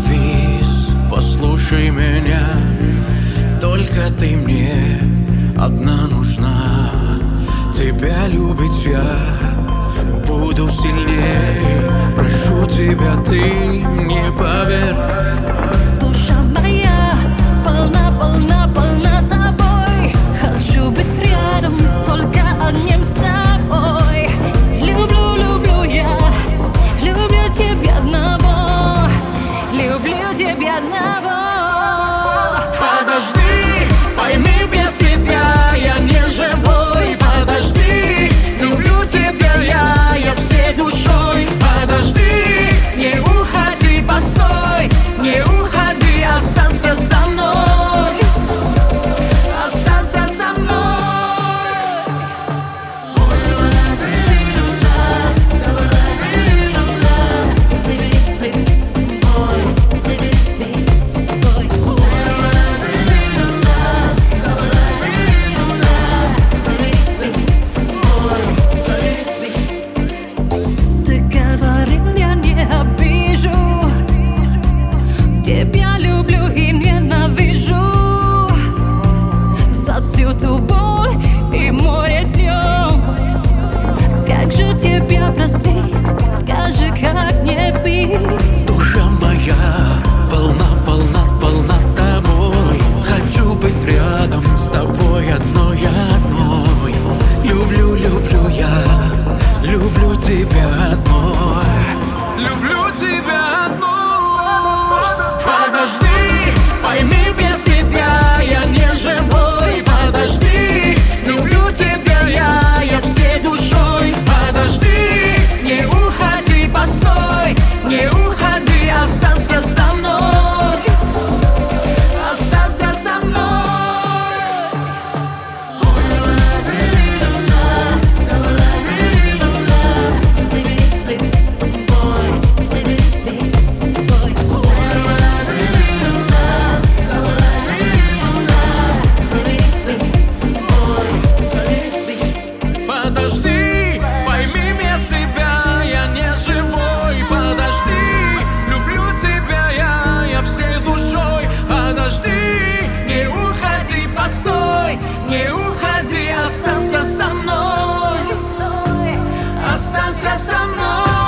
остановись, послушай меня. Только ты мне одна нужна. Тебя любить я буду сильнее. Прошу тебя, ты мне поверь. Душа моя полна, полна, полна тобой. Хочу быть рядом, только одним с тобой. Люблю, люблю я, люблю тебя одного. Люблю тебя одного. Подожди, пойми, без тебя я не живой. Подожди, люблю тебя я всей душой. Подожди, не уходи, постой, не уходи, останься со мной. Останься со мной. Тебя люблю и ненавижу за всю ту боль и море слез. Как же тебя простить? Скажи, как не бить? Душа моя полна, полна, полна тобой. Хочу быть рядом с тобой одной, одной. Люблю, люблю я, люблю тебя одной. Люблю тебя одной. Подожди, пойми, без тебя я не живой. Подожди, люблю тебя я всей душой. Подожди, не уходи, постой, не уходи, останься со мной. Останься со мной. Подожди, пойми, без тебя я не живой. Подожди, люблю тебя я всей душой. Подожди, не уходи, постой, не уходи, останься со мной. Останься со мной.